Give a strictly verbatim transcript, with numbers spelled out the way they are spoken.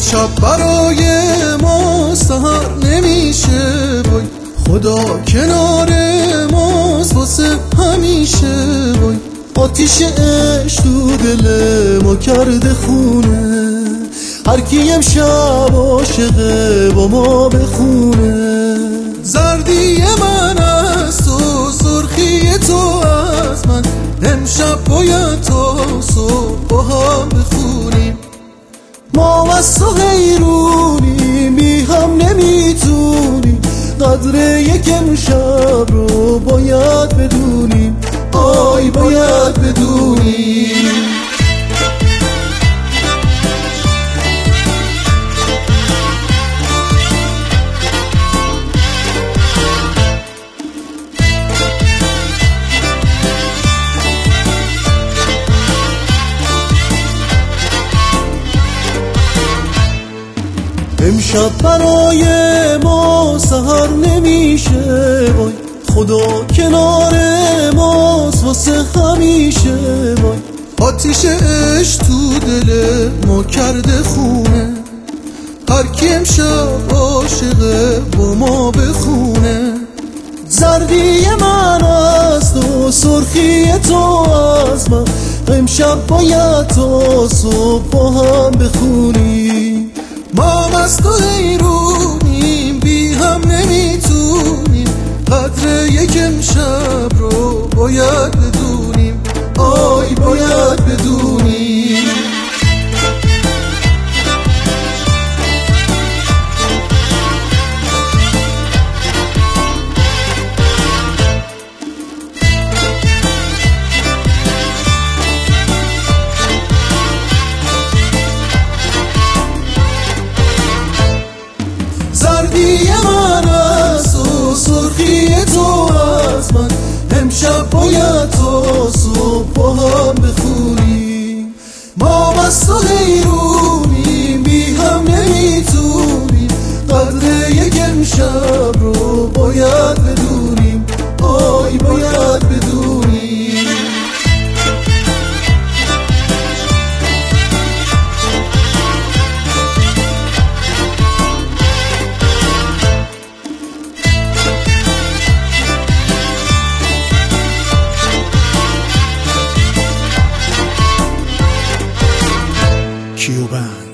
امشب برای ما سحر نمیشه، وای خدا کنار ماست واسه همیشه. وای آتیش عشق تو دل ما کرده خونه، هر کی امشب عاشقه با ما بخونه. زردی من از تو، سرخی تو از من، امشب باید تا صبح با هم بخونیم. ما از تو حیرونیم، بی هم نمیتونیم، قدر یک امشب رو باید بدونیم، آی باید بدونیم. امشب برای ما سحر نمیشه، وای خدا کنار ماست واسه همیشه. وای آتیش عشق تو دل ما کرده خونه، هر کی امشب عاشقه با ما بخونه. زردی من از تو، سرخی تو از من، امشب باید تا صبح با هم بخونیم. ما از تو حیرونیم، بی هم نمیتونیم، قدر یک امشب رو باید بدونیم، آی باید بدونیم. زردی من از تو، سرخی تو از من، امشب باید تا صبح با هم بخونیم. ما از تو حیرونیم، بی هم نمیتونیم، قدر یک امشب رو باید بدونیم، آی باید بدونیم. کیوبند.